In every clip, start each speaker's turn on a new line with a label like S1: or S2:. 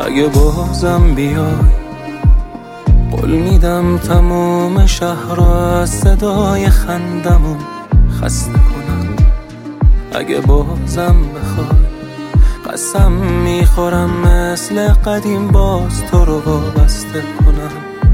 S1: اگه بازم بیای قول میدم تموم شهر رو از صدای خندمون خسته کنم. اگه بازم بخوای قسم میخورم مثل قدیم باز تو رو وابسته کنم.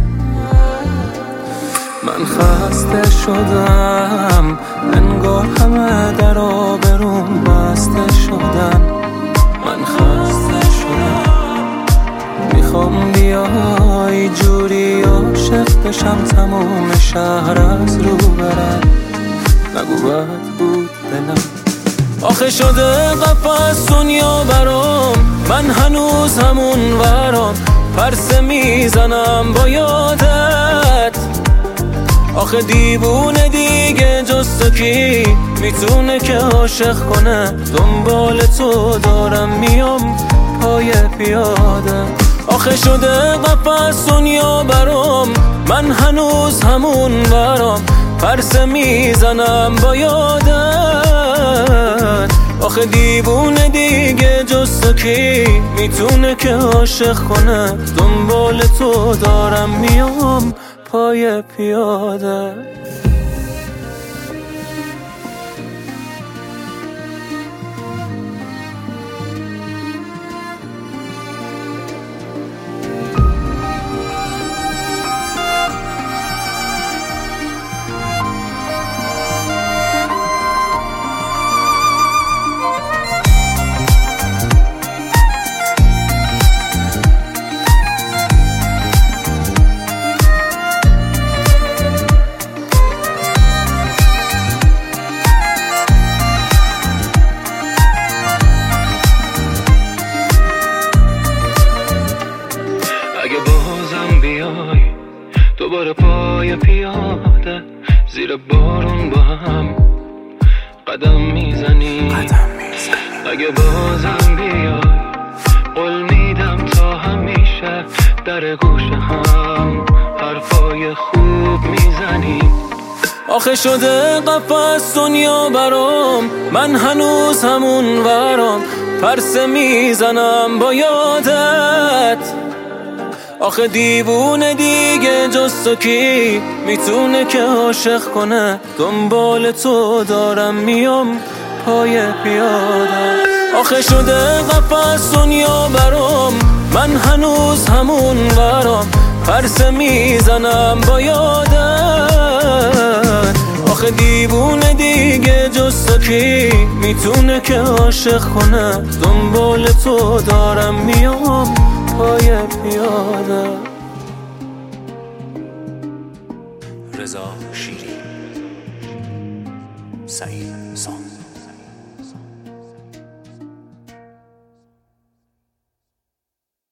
S1: من خسته شدم انگار همه در آبروم بسته شدن. من خسته شدم میخوام بیای جوری عاشق بشم تمام شهر از رو برن. نگو بد بود دلم آخه شده قفس دنیا برام. من هنوز همون ورام پرسه میزنم با یادت. آخه دیوونه دیگه جز تو کی میتونه که عاشق کنه؟ دنبال تو دارم میام پای پیاده. آخه شده قفس دنیا برام. من هنوز همون برام پرسه میزنم با یادت. آخه دیوونه دیگه جز تو کی میتونه که عاشق کنه؟ دنبال تو دارم میام پای پیاده. اگه بازم بیای دوباره پای پیاده زیر بارون با هم قدم میزنی. اگه بازم بیای قول میدم تا همیشه در گوش هم حرفای خوب میزنی. آخه شده قفس دنیا برام. من هنوز همون ورام پرسه میزنم با یادت. آخه دیوونه دیگه جز تو کی میتونه که عاشق کنه؟ دنبال تو دارم میام پای پیاده. آخه شده قفس دنیا برام. من هنوز همون ورام پرسه میزنم با یادت. آخه دیوونه دیگه جز تو کی میتونه که عاشق کنه؟ دنبال تو دارم میام پای پیاده.
S2: رضا شیری، سعید سام.